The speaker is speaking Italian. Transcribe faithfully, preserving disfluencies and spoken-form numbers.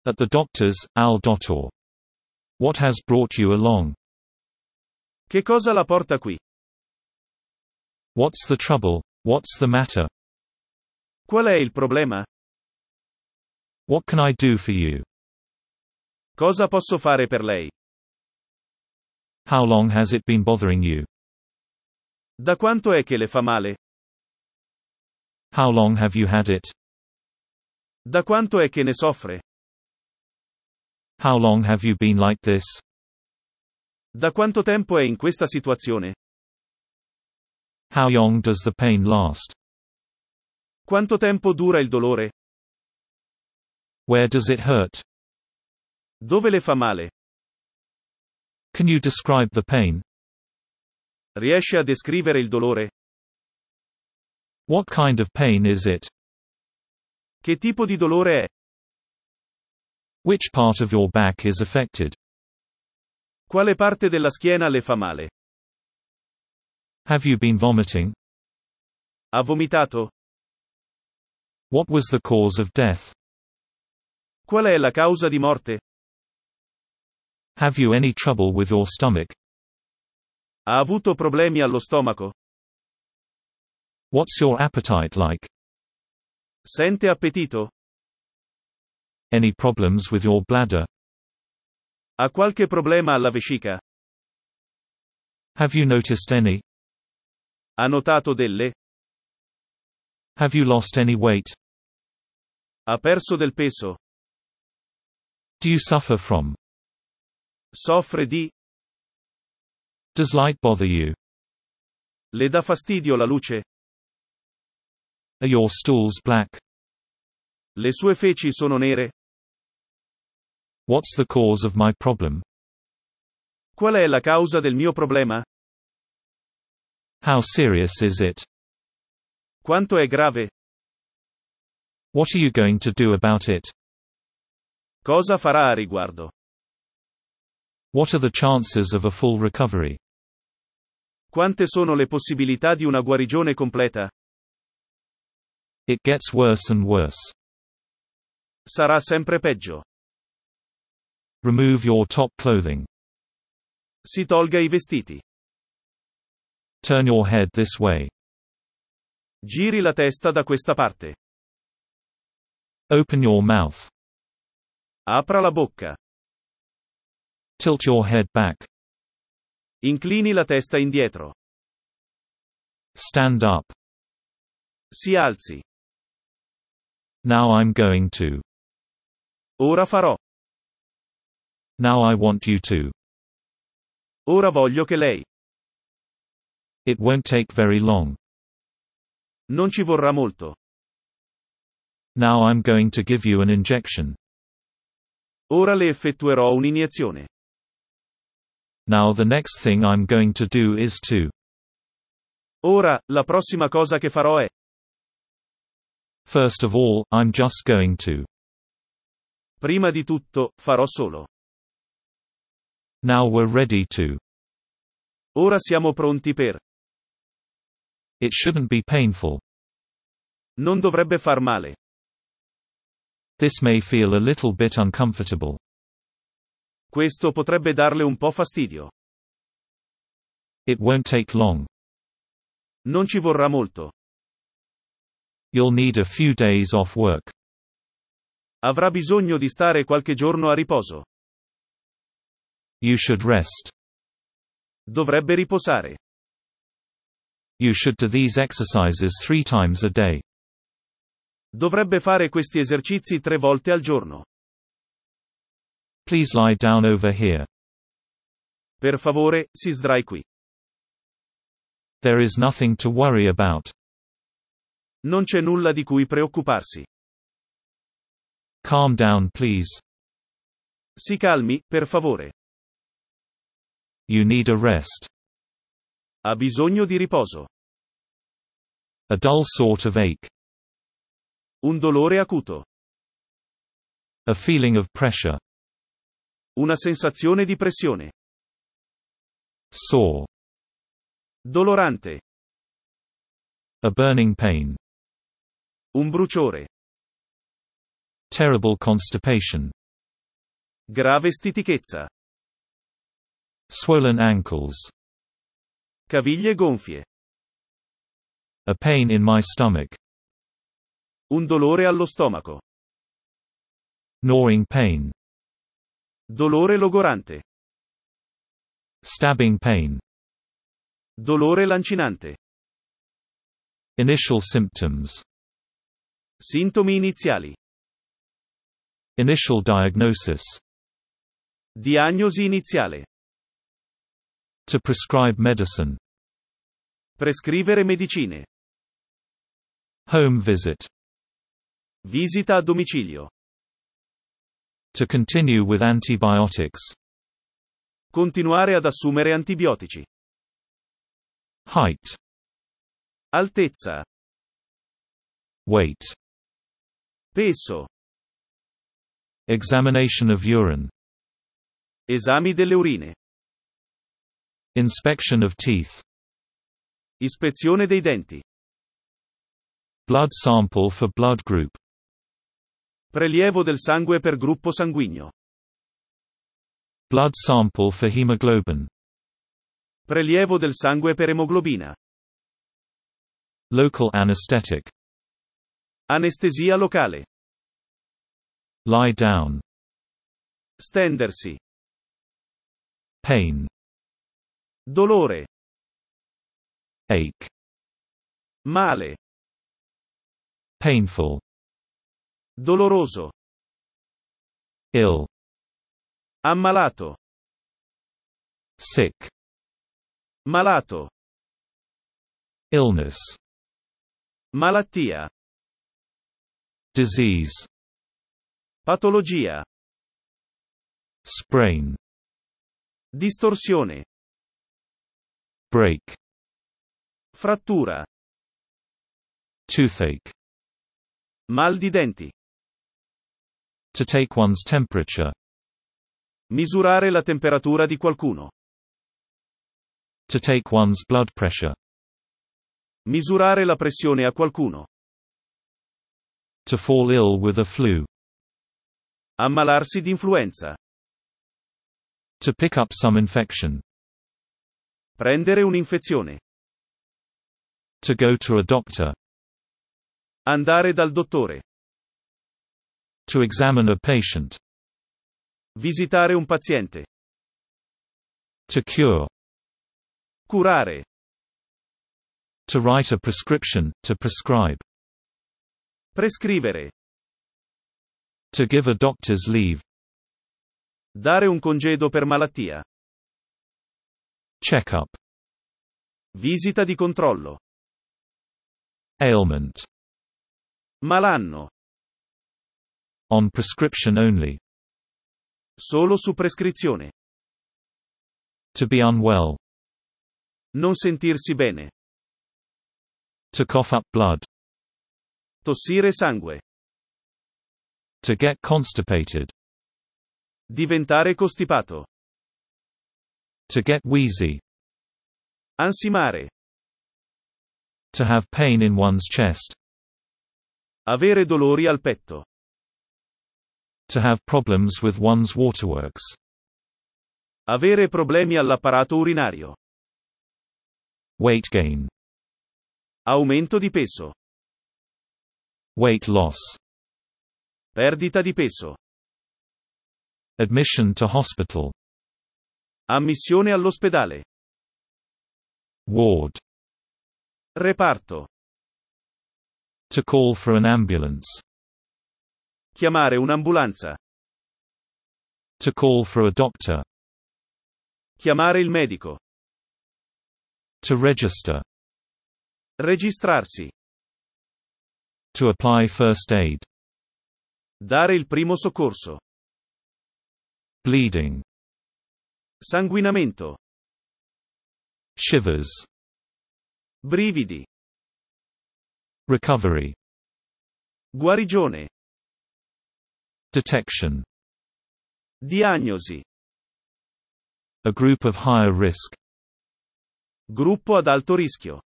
At the doctor's, al dottor. What has brought you along? Che cosa la porta qui? What's the trouble? What's the matter? Qual è il problema? What can I do for you? Cosa posso fare per lei? How long has it been bothering you? Da quanto è che le fa male? How long have you had it? Da quanto è che ne soffre? How long have you been like this? Da quanto tempo è in questa situazione? How long does the pain last? Quanto tempo dura il dolore? Where does it hurt? Dove le fa male? Can you describe the pain? Riesce a descrivere il dolore? What kind of pain is it? Che tipo di dolore è? Which part of your back is affected? Quale parte della schiena le fa male? Have you been vomiting? Ha vomitato? What was the cause of death? Qual è la causa di morte? Have you any trouble with your stomach? Ha avuto problemi allo stomaco? What's your appetite like? Sente appetito? Any problems with your bladder? Ha qualche problema alla vescica? Have you noticed any? Ha notato delle? Have you lost any weight? Ha perso del peso? Do you suffer from? Soffre di? Does light bother you? Le dà fastidio la luce? Are your stools black? Le sue feci sono nere? What's the cause of my problem? Qual è la causa del mio problema? How serious is it? Quanto è grave? What are you going to do about it? Cosa farà a riguardo? What are the chances of a full recovery? Quante sono le possibilità di una guarigione completa? It gets worse and worse. Sarà sempre peggio. Remove your top clothing. Si tolga i vestiti. Turn your head this way. Giri la testa da questa parte. Open your mouth. Apra la bocca. Tilt your head back. Inclini la testa indietro. Stand up. Si alzi. Now I'm going to. Ora farò. Now I want you to. Ora voglio che lei. It won't take very long. Non ci vorrà molto. Now I'm going to give you an injection. Ora le effettuerò un'iniezione. Now the next thing I'm going to do is to. Ora, la prossima cosa che farò è. First of all, I'm just going to. Prima di tutto, farò solo. Now we're ready to. Ora siamo pronti per. It shouldn't be painful. Non dovrebbe far male. This may feel a little bit uncomfortable. Questo potrebbe darle un po' fastidio. It won't take long. Non ci vorrà molto. You'll need a few days off work. Avrà bisogno di stare qualche giorno a riposo. You should rest. Dovrebbe riposare. You should do these exercises three times a day. Dovrebbe fare questi esercizi tre volte al giorno. Please lie down over here. Per favore, si sdrai qui. There is nothing to worry about. Non c'è nulla di cui preoccuparsi. Calm down, please. Si calmi, per favore. You need a rest. Ha bisogno di riposo. A dull sort of ache. Un dolore acuto. A feeling of pressure. Una sensazione di pressione. Sore. Dolorante. A burning pain. Un bruciore. Terrible constipation. Grave stitichezza. Swollen ankles. Caviglie gonfie. A pain in my stomach. Un dolore allo stomaco. Gnawing pain. Dolore logorante. Stabbing pain. Dolore lancinante. Initial symptoms. Sintomi iniziali. Initial diagnosis. Diagnosi iniziale. To prescribe medicine. Prescrivere medicine. Home visit. Visita a domicilio. To continue with antibiotics. Continuare ad assumere antibiotici. Height. Altezza. Weight. Peso. Examination of urine. Esami delle urine. Inspection of teeth. Ispezione dei denti. Blood sample for blood group. Prelievo del sangue per gruppo sanguigno. Blood sample for hemoglobin. Prelievo del sangue per emoglobina. Local anesthetic. Anestesia locale. Lie down. Stendersi. Pain. Dolore. Ache. Male. Painful. Doloroso. Ill. Ammalato. Sick. Malato. Illness. Malattia. Disease. Patologia. Sprain. Distorsione. Break. Frattura. Toothache. Mal di denti. To take one's temperature. Misurare la temperatura di qualcuno. To take one's blood pressure. Misurare la pressione a qualcuno. To fall ill with a flu. Ammalarsi di influenza. To pick up some infection. Prendere un'infezione. To go to a doctor. Andare dal dottore. To examine a patient. Visitare un paziente. To cure. Curare. To write a prescription, to prescribe. Prescrivere. To give a doctor's leave. Dare un congedo per malattia. Check-up. Visita di controllo. Ailment. Malanno. On prescription only. Solo su prescrizione. To be unwell. Non sentirsi bene. To cough up blood. Tossire sangue. To get constipated. Diventare costipato. To get wheezy. Ansimare. To have pain in one's chest. Avere dolori al petto. To have problems with one's waterworks. Avere problemi all'apparato urinario. Weight gain. Aumento di peso. Weight loss. Perdita di peso. Admission to hospital. Ammissione all'ospedale. Ward. Reparto. To call for an ambulance. Chiamare un'ambulanza. To call for a doctor. Chiamare il medico. To register. Registrarsi. To apply first aid. Dare il primo soccorso. Bleeding. Sanguinamento. Shivers. Brividi. Recovery. Guarigione. Detection. Diagnosi. A group of higher risk. Gruppo ad alto rischio.